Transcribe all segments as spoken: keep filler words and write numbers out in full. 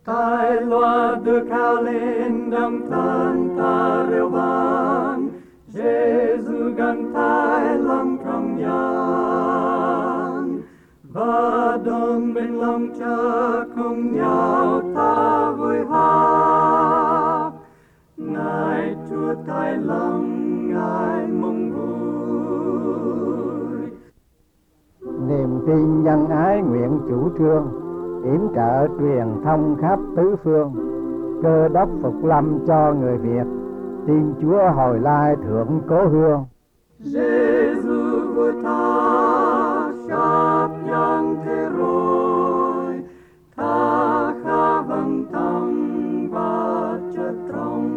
Tai loa được cao lên đồng thân ta reo vang, Giêsu gần tai lòng trong gian, và đồng bên lòng cha cùng nhau ta vui hát. Ngài Chúa tai lòng Ngài mong vui. Niềm tin nhân ái nguyện chủ trương, yểm trợ truyền thông khắp tứ phương. Cơ đốc phục lâm cho người Việt, tin Chúa hồi lai thượng cố hương. Giêsu vua ta sắp giang thế rồi, ta khá vâng tâm và chất trong.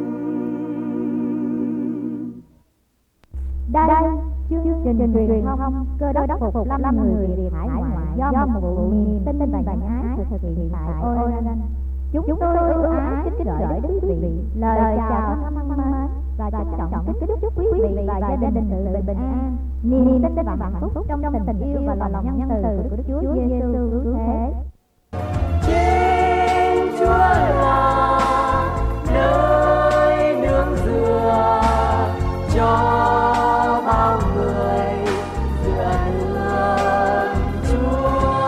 Đây chương trình truyền thông Cơ đốc phục lâm người Việt hải ngoại do một vụ niềm tin và nhân ái thực hiện tại Oregon. Chúng tôi ưu ái kính gửi đến quý vị lời chào thân mến và trân trọng kính chúc quý vị và gia đình tự bình an, niềm tin và hạnh phúc trong tình yêu và lòng nhân từ của Đức Chúa Giêsu cứu thế. Trên Chúa là nơi nương dựa cho bao người dựa nương Chúa.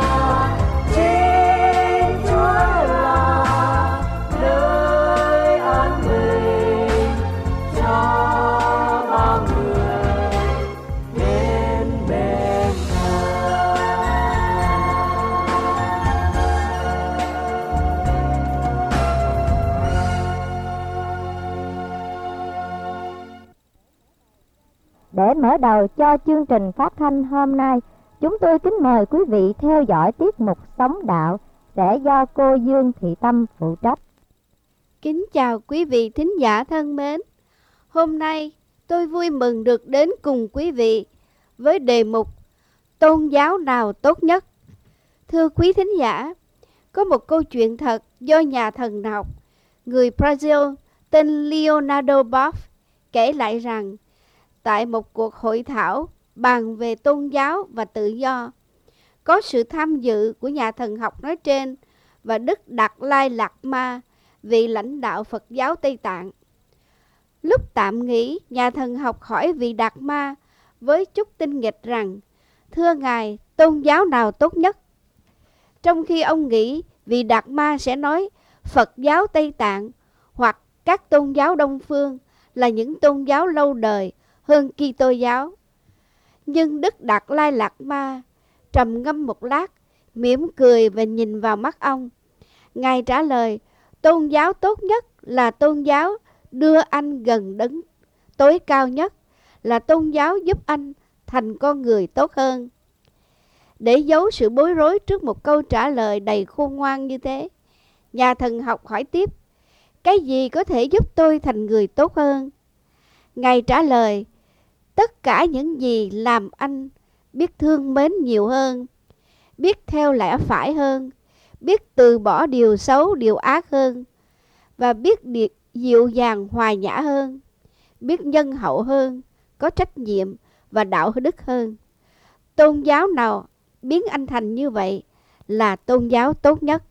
Trên Chúa là nơi an bình cho bao người đến bên Để mở đầu cho chương trình phát thanh hôm nay, chúng tôi kính mời quý vị theo dõi tiết mục Sống Đạo sẽ do cô Dương Thị Tâm phụ trách. Kính chào quý vị thính giả thân mến. Hôm nay tôi vui mừng được đến cùng quý vị với đề mục Tôn giáo nào tốt nhất. Thưa quý thính giả, có một câu chuyện thật do nhà thần học người Brazil tên Leonardo Boff kể lại rằng tại một cuộc hội thảo bàn về tôn giáo và tự do, có sự tham dự của nhà thần học nói trên và Đức Đạt Lai Lạt Ma, vị lãnh đạo Phật giáo Tây Tạng. Lúc tạm nghỉ, nhà thần học hỏi vị Đạt Ma với chút tinh nghịch rằng: "Thưa Ngài, tôn giáo nào tốt nhất?" Trong khi ông nghĩ vị Đạt Ma sẽ nói Phật giáo Tây Tạng hoặc các tôn giáo Đông phương là những tôn giáo lâu đời hơn Kitô giáo. Nhưng Đức Đạt Lai Lạt Ma trầm ngâm một lát, mỉm cười và nhìn vào mắt ông. Ngài trả lời: tôn giáo tốt nhất là tôn giáo đưa anh gần đấng tối cao nhất, là tôn giáo giúp anh thành con người tốt hơn. Để giấu sự bối rối trước một câu trả lời đầy khôn ngoan như thế, nhà thần học hỏi tiếp: cái gì có thể giúp tôi thành người tốt hơn? Ngài trả lời: tất cả những gì làm anh biết thương mến nhiều hơn, biết theo lẽ phải hơn, biết từ bỏ điều xấu, điều ác hơn, và biết dịu dàng hòa nhã hơn, biết nhân hậu hơn, có trách nhiệm và đạo đức hơn. Tôn giáo nào biến anh thành như vậy là tôn giáo tốt nhất.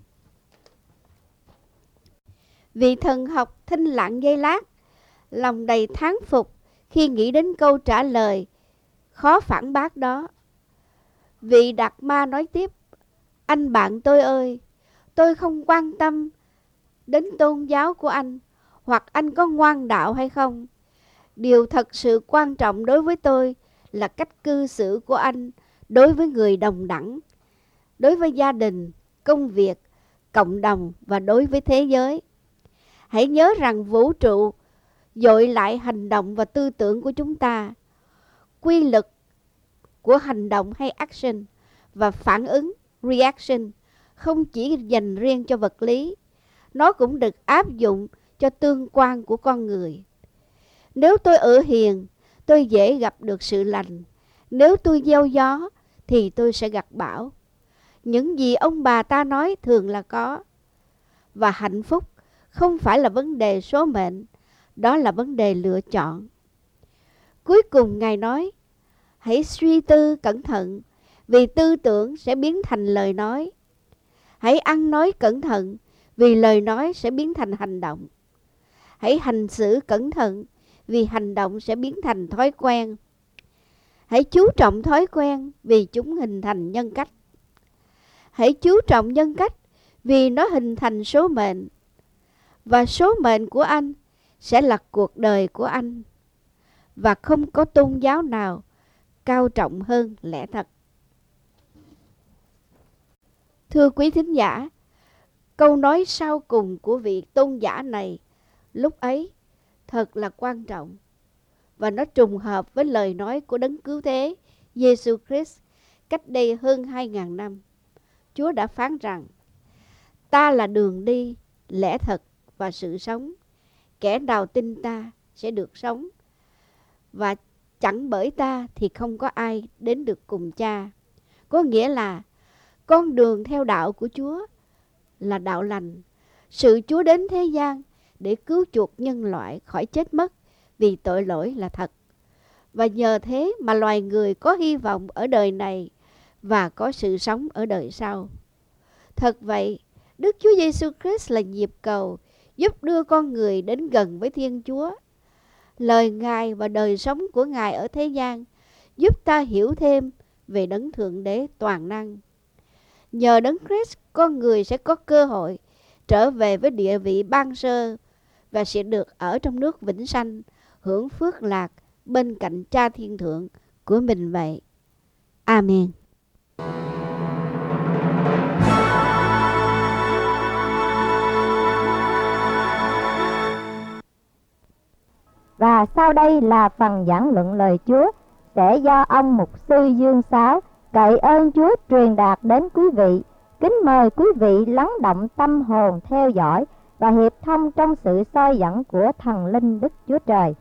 Vị thần học thinh lặng giây lát, lòng đầy thán phục khi nghĩ đến câu trả lời khó phản bác đó. Vị Đạt Ma nói tiếp: anh bạn tôi ơi, tôi không quan tâm đến tôn giáo của anh hoặc anh có ngoan đạo hay không. Điều thật sự quan trọng đối với tôi là cách cư xử của anh đối với người đồng đẳng, đối với gia đình, công việc, cộng đồng và đối với thế giới. Hãy nhớ rằng vũ trụ dội lại hành động và tư tưởng của chúng ta. Quy luật của hành động hay action và phản ứng reaction không chỉ dành riêng cho vật lý, nó cũng được áp dụng cho tương quan của con người. Nếu tôi ở hiền, tôi dễ gặp được sự lành. Nếu tôi gieo gió, thì tôi sẽ gặp bão. Những gì ông bà ta nói thường là có. Và hạnh phúc không phải là vấn đề số mệnh, đó là vấn đề lựa chọn. Cuối cùng Ngài nói: hãy suy tư cẩn thận, vì tư tưởng sẽ biến thành lời nói. Hãy ăn nói cẩn thận, vì lời nói sẽ biến thành hành động. Hãy hành xử cẩn thận, vì hành động sẽ biến thành thói quen. Hãy chú trọng thói quen, vì chúng hình thành nhân cách. Hãy chú trọng nhân cách, vì nó hình thành số mệnh. Và số mệnh của anh sẽ là cuộc đời của anh. Và không có tôn giáo nào cao trọng hơn lẽ thật. Thưa quý thính giả, câu nói sau cùng của vị tôn giả này lúc ấy thật là quan trọng, và nó trùng hợp với lời nói của Đấng Cứu Thế Giêsu Christ cách đây hơn hai ngàn năm. Chúa đã phán rằng: ta là đường đi, lẽ thật và sự sống. Kẻ nào tin ta sẽ được sống, và chẳng bởi ta thì không có ai đến được cùng Cha. Có nghĩa là con đường theo đạo của Chúa là đạo lành. Sự Chúa đến thế gian để cứu chuộc nhân loại khỏi chết mất vì tội lỗi là thật. Và nhờ thế mà loài người có hy vọng ở đời này và có sự sống ở đời sau. Thật vậy, Đức Chúa Giêsu Christ là nhịp cầu giúp đưa con người đến gần với Thiên Chúa. Lời Ngài và đời sống của Ngài ở thế gian giúp ta hiểu thêm về Đấng Thượng Đế toàn năng. Nhờ Đấng Christ, con người sẽ có cơ hội trở về với địa vị ban sơ và sẽ được ở trong nước vĩnh sanh, hưởng phước lạc bên cạnh Cha Thiên Thượng của mình vậy. Amen. Và sau đây là phần giảng luận lời Chúa sẽ do ông mục sư Dương Sáo cậy ơn Chúa truyền đạt đến quý vị. Kính mời quý vị lắng động tâm hồn theo dõi và hiệp thông trong sự soi dẫn của thần linh Đức Chúa Trời.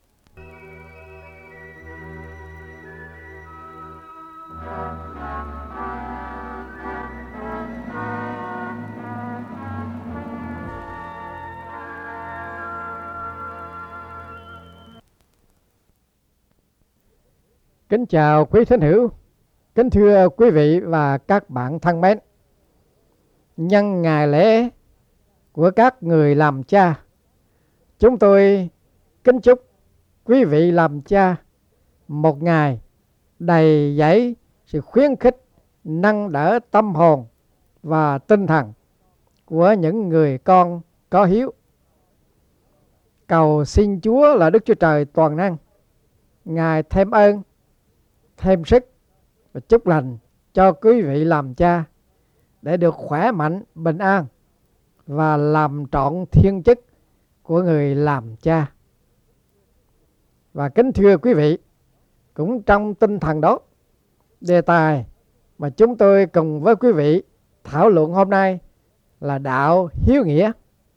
Kính chào quý thính hữu, kính thưa quý vị và các bạn thân mến. Nhân ngày lễ của các người làm cha, chúng tôi kính chúc quý vị làm cha một ngày đầy dẫy sự khuyến khích, nâng đỡ tâm hồn và tinh thần của những người con có hiếu. Cầu xin Chúa là Đức Chúa Trời toàn năng, Ngài thêm ơn, thêm sức và chúc lành cho quý vị làm cha để được khỏe mạnh, bình an và làm trọn thiên chức của người làm cha. Và kính thưa quý vị, cũng trong tinh thần đó, đề tài mà chúng tôi cùng với quý vị thảo luận hôm nay là đạo hiếu nghĩa.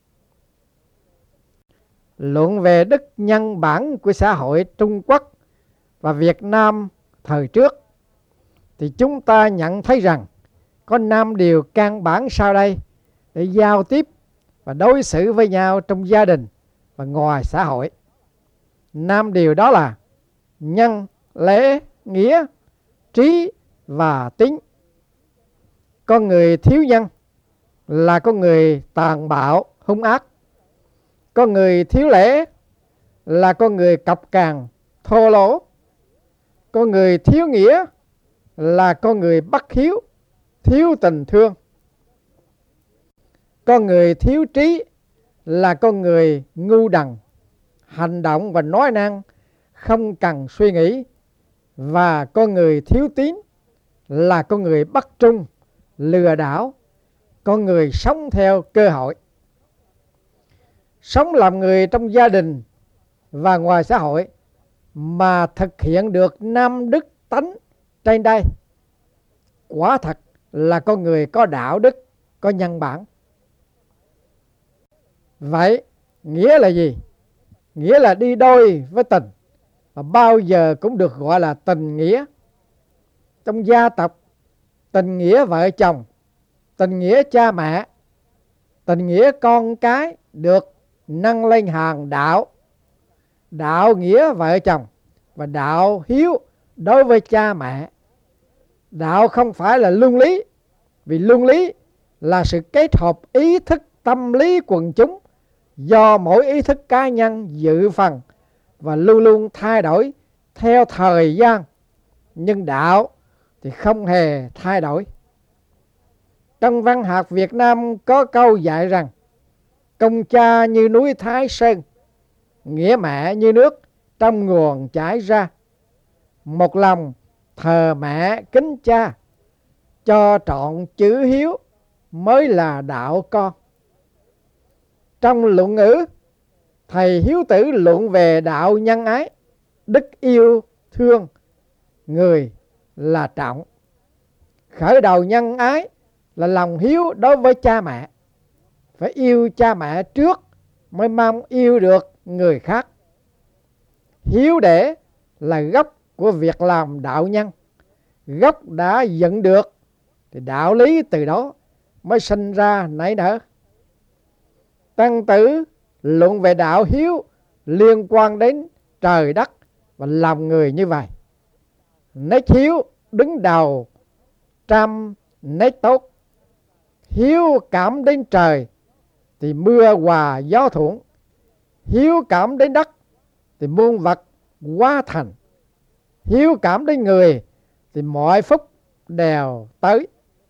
Luận về đức nhân bản của xã hội Trung Quốc và Việt Nam thời trước, thì chúng ta nhận thấy rằng có năm điều căn bản sau đây để giao tiếp và đối xử với nhau trong gia đình và ngoài xã hội. Năm điều đó là nhân, lễ, nghĩa, trí và tín. Con người thiếu nhân là con người tàn bạo, hung ác. Con người thiếu lễ là con người cọc cằn, thô lỗ. Con người thiếu nghĩa là con người bất hiếu, thiếu tình thương. Con người thiếu trí là con người ngu đần, hành động và nói năng không cần suy nghĩ. Và con người thiếu tín là con người bất trung, lừa đảo, con người sống theo cơ hội. Sống làm người trong gia đình và ngoài xã hội mà thực hiện được năm đức tánh trên đây, quả thật là con người có đạo đức, có nhân bản. Vậy nghĩa là gì? Nghĩa là đi đôi với tình, và bao giờ cũng được gọi là tình nghĩa. Trong gia tộc, tình nghĩa vợ chồng, tình nghĩa cha mẹ, tình nghĩa con cái được nâng lên hàng đạo. Đạo nghĩa vợ chồng và đạo hiếu đối với cha mẹ. Đạo không phải là luân lý, vì luân lý là sự kết hợp ý thức tâm lý quần chúng do mỗi ý thức cá nhân dự phần và luôn luôn thay đổi theo thời gian, nhưng đạo thì không hề thay đổi. Trong văn học Việt Nam có câu dạy rằng công cha như núi Thái Sơn, nghĩa mẹ như nước trong nguồn chảy ra. Một lòng thờ mẹ kính cha, cho trọn chữ hiếu mới là đạo con. Trong luận ngữ, thầy Hiếu Tử luận về đạo nhân ái, đức yêu thương người là trọng. Khởi đầu nhân ái là lòng hiếu đối với cha mẹ. Phải yêu cha mẹ trước mới mong yêu được người khác. Hiếu để là gốc của việc làm đạo nhân. Gốc đã dựng được thì đạo lý từ đó mới sinh ra nảy nở. Tăng Tử luận về đạo hiếu liên quan đến trời đất và lòng người như vậy. Nết hiếu đứng đầu trăm nết tốt. Hiếu cảm đến trời thì mưa hòa gió thuận. Hiếu cảm đến đất thì muôn vật hóa thành. Hiếu cảm đến người thì mọi phúc đều tới.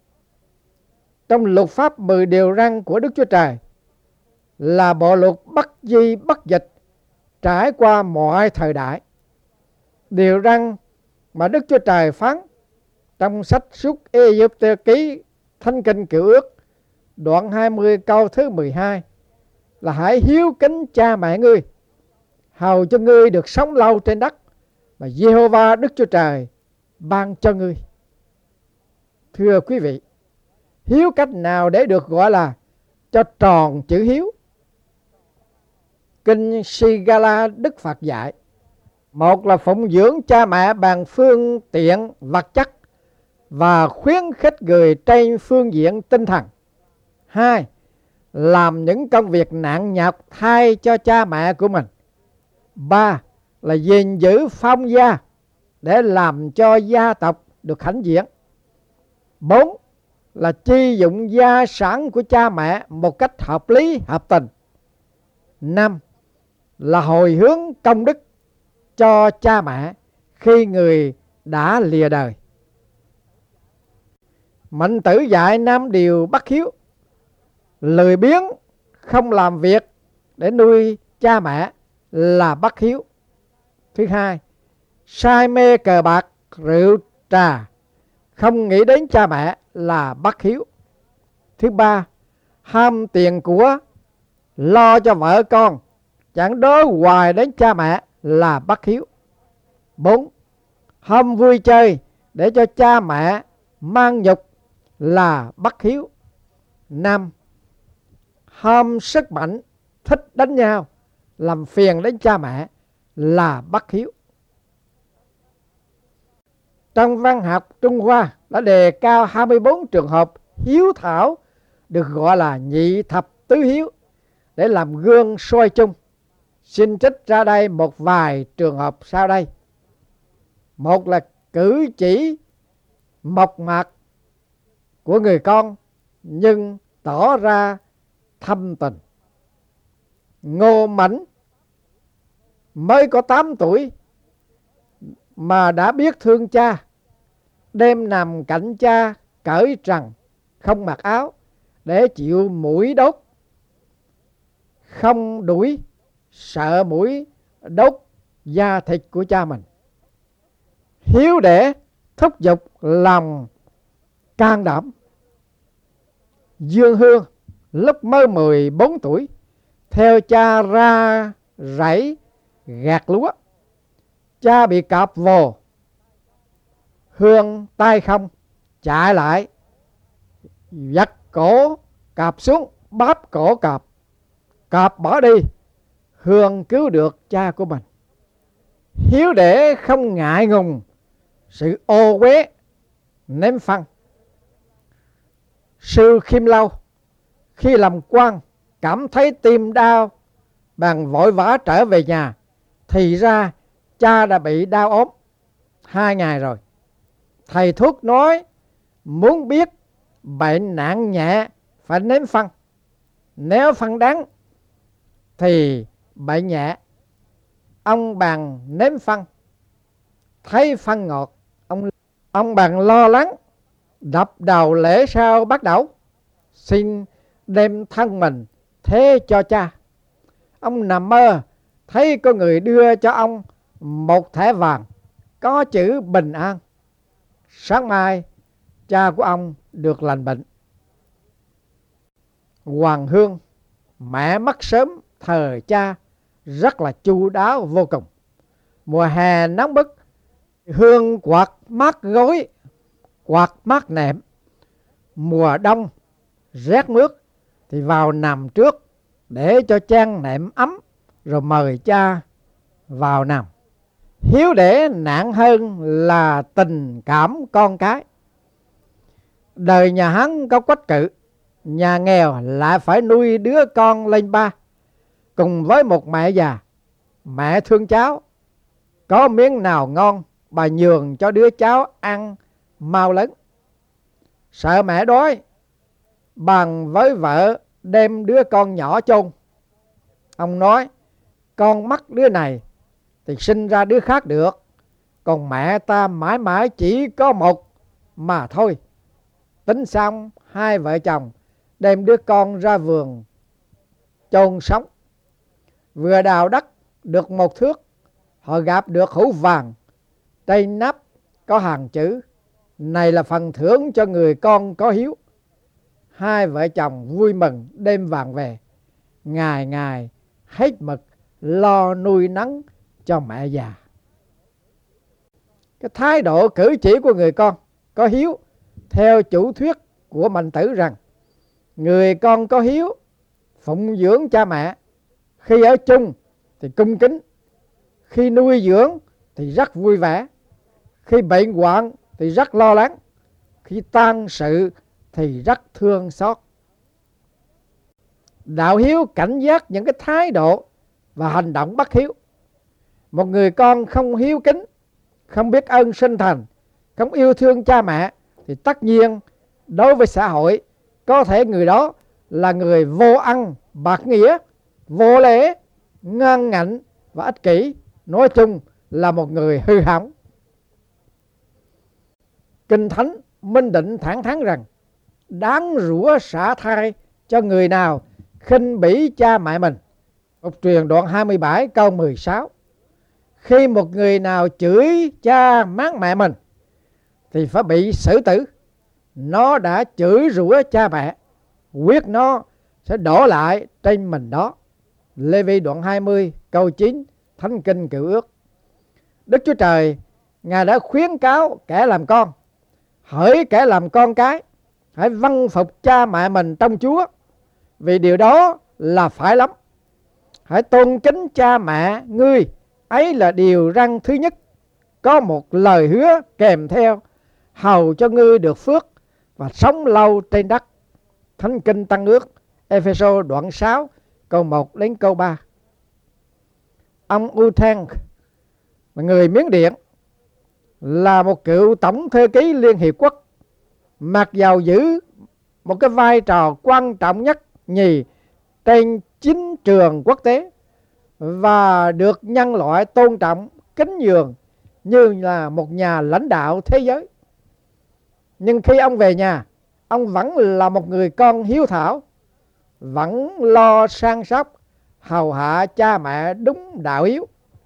Trong luật pháp mười điều răn của Đức Chúa Trời là bộ luật bất di bất dịch trải qua mọi thời đại. Điều răn mà Đức Chúa Trời phán trong sách Xuất Ê-giô-tô ký Thánh Kinh Cựu Ước đoạn hai mươi câu thứ mười hai là hãy hiếu kính cha mẹ ngươi, hầu cho ngươi được sống lâu trên đất mà Giê-hô-va Đức Chúa Trời ban cho ngươi. Thưa quý vị, hiếu cách nào để được gọi là cho tròn chữ hiếu? Kinh Si-ga-la Đức Phật dạy, một là phụng dưỡng cha mẹ bằng phương tiện vật chất và khuyến khích người trên phương diện tinh thần. Hai, làm những công việc nặng nhọc thay cho cha mẹ của mình. Ba, là gìn giữ phong gia để làm cho gia tộc được hãnh diện. Bốn, là chi dụng gia sản của cha mẹ một cách hợp lý hợp tình. Năm, là hồi hướng công đức cho cha mẹ khi người đã lìa đời. Mạnh Tử dạy năm điều bất hiếu: lười biếng không làm việc để nuôi cha mẹ là bất hiếu. Thứ hai, say mê cờ bạc, rượu trà, không nghĩ đến cha mẹ là bất hiếu. Thứ ba, ham tiền của, lo cho vợ con, chẳng đối hoài đến cha mẹ là bất hiếu. Bốn, ham vui chơi để cho cha mẹ mang nhục là bất hiếu. Năm, ham sức mạnh, thích đánh nhau, làm phiền đến cha mẹ là bất hiếu. Trong văn học Trung Hoa đã đề cao hai mươi bốn trường hợp hiếu thảo được gọi là nhị thập tứ hiếu để làm gương soi chung. Xin trích ra đây một vài trường hợp sau đây. Một là cử chỉ mộc mạc của người con nhưng tỏ ra thâm tình. Ngô Mãnh mới có tám tuổi mà đã biết thương cha, đêm nằm cạnh cha cởi trần không mặc áo để chịu muỗi đốt, không đuổi sợ muỗi đốt da thịt của cha mình. Hiếu để thúc giục lòng can đảm. Dương Hương lúc mới mười bốn tuổi theo cha ra rẫy gặt lúa. Cha bị cọp vồ, Hương tay không chạy lại giật cổ cọp xuống, bóp cổ cọp. Cọp bỏ đi, Hương cứu được cha của mình. Hiếu để không ngại ngùng sự ô uế ném phân. Sư Khiêm Lâu khi làm quan cảm thấy tim đau, bèn vội vã trở về nhà, thì ra cha đã bị đau ốm hai ngày rồi. Thầy thuốc nói muốn biết bệnh nặng nhẹ phải ném phân, Nếu phân đắng thì bệnh nhẹ, ông bằng nếm phân. Thấy phân ngọt, ông ông bằng lo lắng, đập đầu lễ sao bắt đầu, xin đem thân mình thế cho cha. Ông nằm mơ thấy có người đưa cho ông một thẻ vàng có chữ bình an. Sáng mai cha của ông được lành bệnh. Hoàng Hương, mẹ mất sớm thờ cha rất là chu đáo vô cùng. Mùa hè nóng bức, Hương quạt mát gối, quạt mát nệm. Mùa đông rét mướt thì vào nằm trước để cho chăn nệm ấm, rồi mời cha vào nằm. Hiếu để nặng hơn là tình cảm con cái. Đời nhà Hán có quách cự, nhà nghèo lại phải nuôi đứa con lên ba. Cùng với một mẹ già, mẹ thương cháu, có miếng nào ngon bà nhường cho đứa cháu ăn mau lớn. Sợ mẹ đói, bằng với vợ đem đứa con nhỏ chôn. Ông nói, con mất đứa này thì sinh ra đứa khác được, còn mẹ ta mãi mãi chỉ có một mà thôi. Tính xong, hai vợ chồng đem đứa con ra vườn chôn sống. Vừa đào đất được một thước, họ gặp được hũ vàng, trên nắp có hàng chữ: này là phần thưởng cho người con có hiếu. Hai vợ chồng vui mừng đem vàng về, ngày ngày hết mực lo nuôi nấng cho mẹ già. Cái thái độ cử chỉ của người con có hiếu theo chủ thuyết của Mạnh Tử rằng người con có hiếu phụng dưỡng cha mẹ, khi ở chung thì cung kính, khi nuôi dưỡng thì rất vui vẻ, khi bệnh hoạn thì rất lo lắng, khi tang sự thì rất thương xót. Đạo hiếu cảnh giác những cái thái độ và hành động bất hiếu. Một người con không hiếu kính, không biết ơn sinh thành, không yêu thương cha mẹ thì tất nhiên đối với xã hội có thể người đó là người vô ân bạc nghĩa, vô lễ, ngang ngạnh và ích kỷ. Nói chung là một người hư hỏng. Kinh Thánh minh định thẳng thắn rằng đáng rủa xả thai cho người nào khinh bỉ cha mẹ mình. Một truyền đoạn hai mươi bảy câu mười sáu. Khi một người nào chửi cha mát mẹ mình thì phải bị xử tử. Nó đã chửi rủa cha mẹ, quyết nó sẽ đổ lại trên mình đó. Lê Vi đoạn hai mươi câu chín, Thánh Kinh Cựu Ước. Đức Chúa Trời Ngài đã khuyến cáo kẻ làm con, hỡi kẻ làm con cái, hãy vâng phục cha mẹ mình trong Chúa, vì điều đó là phải lắm. Hãy tôn kính cha mẹ ngươi, ấy là điều răn thứ nhất. Có một lời hứa kèm theo, hầu cho ngươi được phước và sống lâu trên đất. Thánh Kinh Tăng Ước, Ê-phê-sô đoạn sáu câu một đến câu ba. Ông U Thang, người Miến Điện, là một cựu tổng thư ký Liên Hiệp Quốc, mặc dầu giữ một cái vai trò quan trọng nhất nhì trên chính trường quốc tế và được nhân loại tôn trọng kính nhường như là một nhà lãnh đạo thế giới. Nhưng khi ông về nhà, ông vẫn là một người con hiếu thảo, vẫn lo săn sóc hầu hạ cha mẹ đúng đạo hiếu.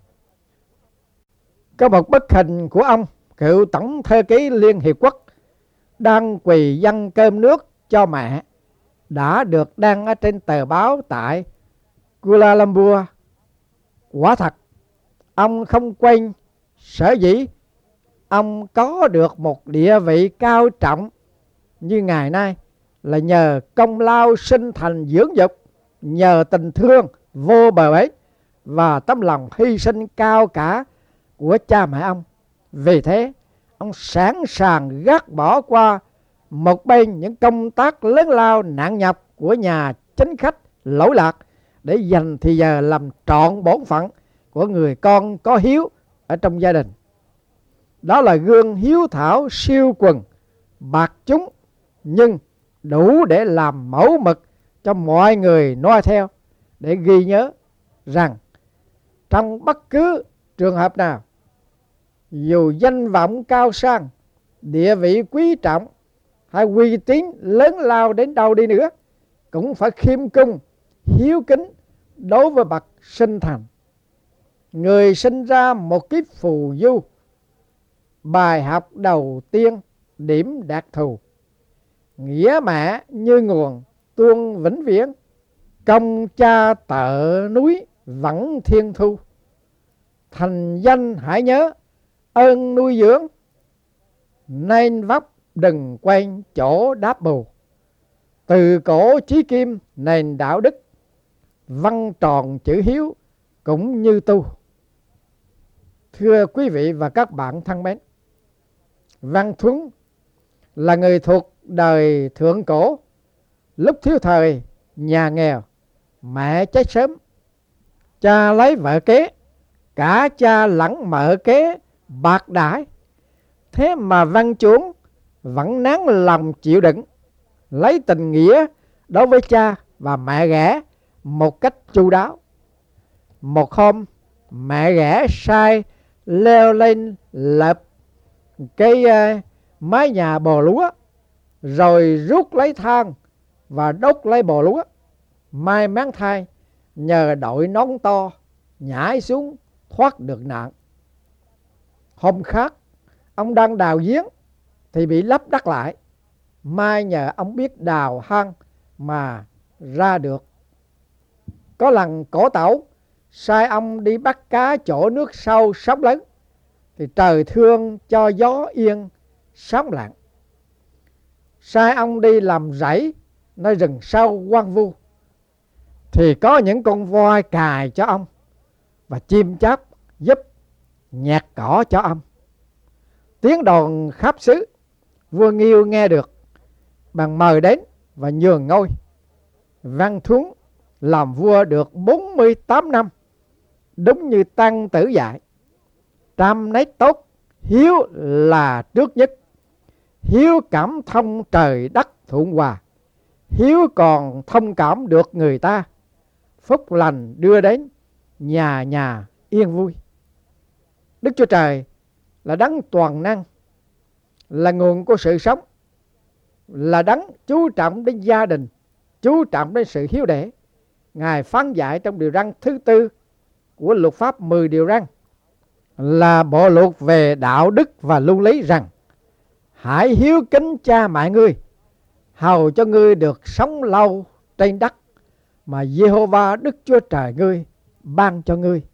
Có một bức hình của ông, cựu tổng thư ký Liên Hiệp Quốc, đang quỳ dâng cơm nước cho mẹ, đã được đăng ở trên tờ báo tại Kuala Lumpur. Quả thật, ông không quên sở dĩ ông có được một địa vị cao trọng như ngày nay là nhờ công lao sinh thành dưỡng dục, nhờ tình thương vô bờ bến và tấm lòng hy sinh cao cả của cha mẹ ông. Vì thế, ông sẵn sàng gác bỏ qua một bên những công tác lớn lao nặng nhọc của nhà chính khách lỗi lạc để dành thì giờ làm trọn bổn phận của người con có hiếu ở trong gia đình. Đó là gương hiếu thảo siêu quần, bạc chúng, nhưng đủ để làm mẫu mực cho mọi người noi theo, để ghi nhớ rằng trong bất cứ trường hợp nào, dù danh vọng cao sang, địa vị quý trọng hay uy tín lớn lao đến đâu đi nữa, cũng phải khiêm cung, hiếu kính đối với bậc sinh thành. Người sinh ra một kiếp phù du, bài học đầu tiên điểm đặc thù. Nghĩa mẹ như nguồn tuôn vĩnh viễn, công cha tợ núi vẫn thiên thu. Thành danh hãy nhớ ơn nuôi dưỡng, nên vấp đừng quên chỗ đáp bù. Từ cổ chí kim nền đạo đức, văn tròn chữ hiếu cũng như tu. Thưa quý vị và các bạn thân mến, Văn Thuấn là người thuộc đời thượng cổ. Lúc thiếu thời, nhà nghèo, mẹ chết sớm, cha lấy vợ kế, cả cha lẫn mợ kế bạc đãi. Thế mà Văn Chuốn vẫn nén lòng chịu đựng, lấy tình nghĩa đối với cha và mẹ ghẻ một cách chu đáo. Một hôm, mẹ ghẻ sai leo lên lập cái uh, mái nhà bò lúa, rồi rút lấy than và đốt lấy bò lúa. May mắn thay, nhờ đội nón to nhảy xuống thoát được nạn. Hôm khác, ông đang đào giếng thì bị lấp đất lại. May nhờ ông biết đào hang mà ra được. Có lần cổ tẩu sai ông đi bắt cá chỗ nước sâu sóng lớn, thì trời thương cho gió yên sóng lặng. Sai ông đi làm rẫy nơi rừng sâu hoang vu, thì có những con voi cài cho ông và chim chóc giúp nhặt cỏ cho ông. Tiếng đồn khắp xứ, vua Nghiêu nghe được, bèn mời đến và nhường ngôi. Văn Thuấn làm vua được bốn mươi tám năm, đúng như Tăng Tử dạy: trăm nét tốt, hiếu là trước nhất. Hiếu cảm thông trời đất thuận hòa, hiếu còn thông cảm được người ta, phúc lành đưa đến nhà nhà yên vui. Đức Chúa Trời là đấng toàn năng, là nguồn của sự sống, là đấng chú trọng đến gia đình, chú trọng đến sự hiếu để. Ngài phán dạy trong điều răn thứ tư của luật pháp mười điều răn, là bộ luật về đạo đức và luân lý, rằng hãy hiếu kính cha mẹ ngươi, hầu cho ngươi được sống lâu trên đất mà Giê-hô-va Đức Chúa Trời ngươi ban cho ngươi.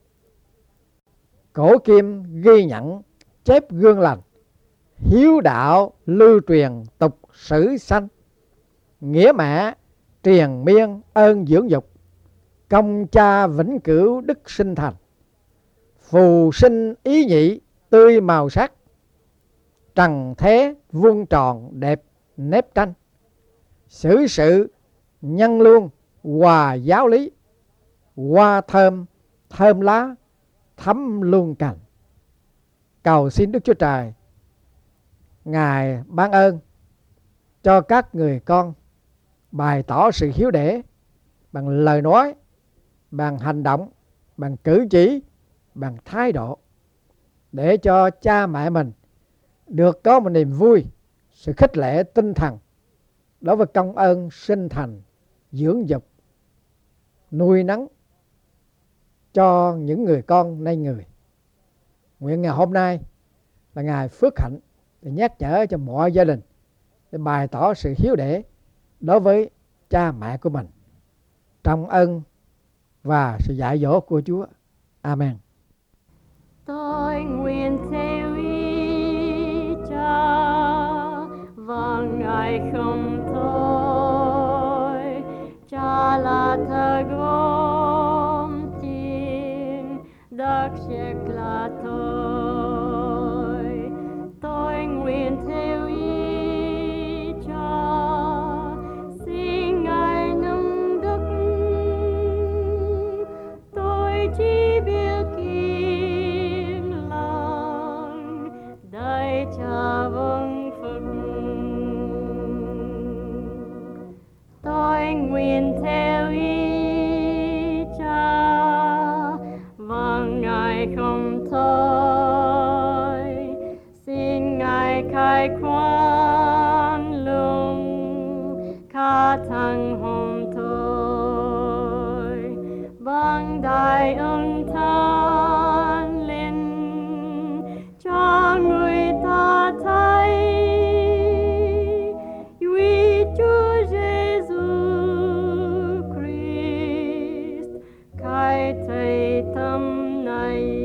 Cổ kim ghi nhận chép gương lành, hiếu đạo lưu truyền tục sử sanh. Nghĩa mẹ triền miên ơn dưỡng dục, công cha vĩnh cửu đức sinh thành. Phù sinh ý nhị tươi màu sắc, trần thế vuông tròn đẹp nếp tranh. Xử sự nhân luân hòa giáo lý, hoa thơm thơm lá thấm luôn cành. Cầu xin Đức Chúa Trời Ngài ban ơn cho các người con bày tỏ sự hiếu để bằng lời nói, bằng hành động, bằng cử chỉ, bằng thái độ, để cho cha mẹ mình được có một niềm vui, sự khích lệ tinh thần đối với công ơn sinh thành, dưỡng dục, nuôi nấng cho những người con nay người. Nguyện ngày hôm nay là ngày phước hạnh để nhắc nhở cho mọi gia đình để bày tỏ sự hiếu để đối với cha mẹ của mình, trong ơn và sự dạy dỗ của Chúa. Amen. Tôi nguyện theo ý cha và ngài không thôi. Cha là thờ gom tiền, đất sét là tôi. Tôi nguyện theo ý cha, xin ngài nâng đức. Tôi chỉ biết kiên lòng đợi cha vâng phục. Tôi nguyện đại quan lung ca thăng hôm thôi bằng đại ân than lên cho người ta thấy vì Chúa Giêsu Christ khai thầy tâm này.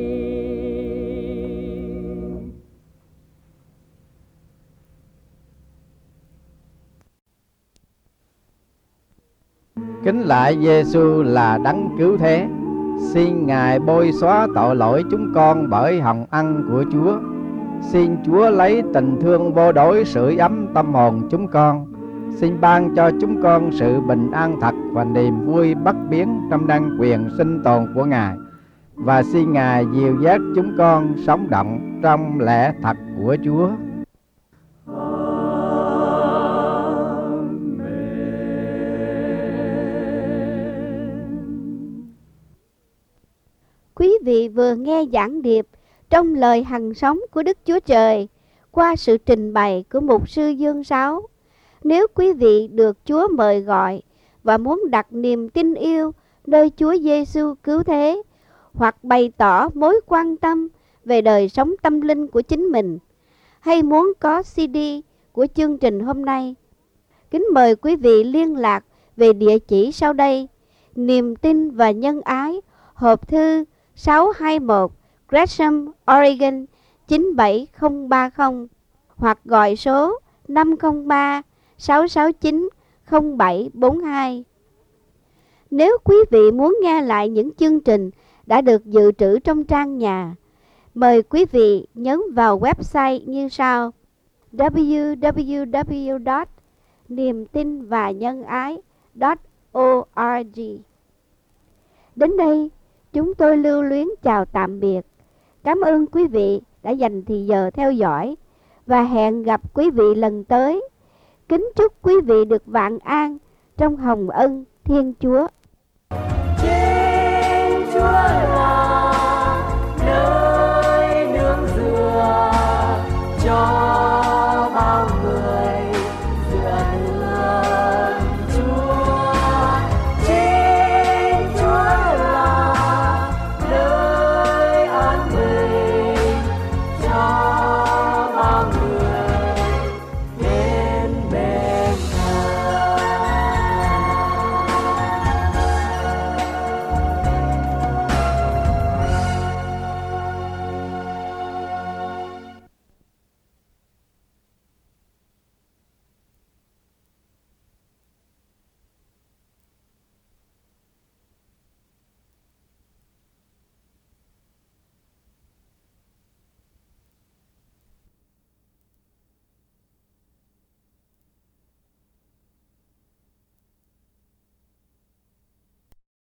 Kính lạy Giêsu là đấng cứu thế, xin Ngài bôi xóa tội lỗi chúng con bởi hồng ân của Chúa. Xin Chúa lấy tình thương vô đối sưởi ấm tâm hồn chúng con. Xin ban cho chúng con sự bình an thật và niềm vui bất biến trong năng quyền sinh tồn của Ngài. Và xin Ngài dìu dắt chúng con sống động trong lẽ thật của Chúa. Quý vị vừa nghe giảng điệp trong lời hằng sống của Đức Chúa Trời qua sự trình bày của Mục sư Dương Sáu. Nếu quý vị được Chúa mời gọi và muốn đặt niềm tin yêu nơi Chúa Giêsu cứu thế, hoặc bày tỏ mối quan tâm về đời sống tâm linh của chính mình, hay muốn có xê đê của chương trình hôm nay, kính mời quý vị liên lạc về địa chỉ sau đây: Niềm tin và Nhân ái, hộp thư sáu hai một Gresham, Oregon chín bảy không ba không, hoặc gọi số năm không ba sáu sáu chín không bảy bốn hai. Nếu quý vị muốn nghe lại những chương trình đã được dự trữ trong trang nhà, mời quý vị nhấn vào website như sau: w w w chấm niềm tin và nhân ái chấm org. Đến đây, chúng tôi lưu luyến chào tạm biệt. Cảm ơn quý vị đã dành thời giờ theo dõi và hẹn gặp quý vị lần tới. Kính chúc quý vị được vạn an trong hồng ân Thiên Chúa. Thiên Chúa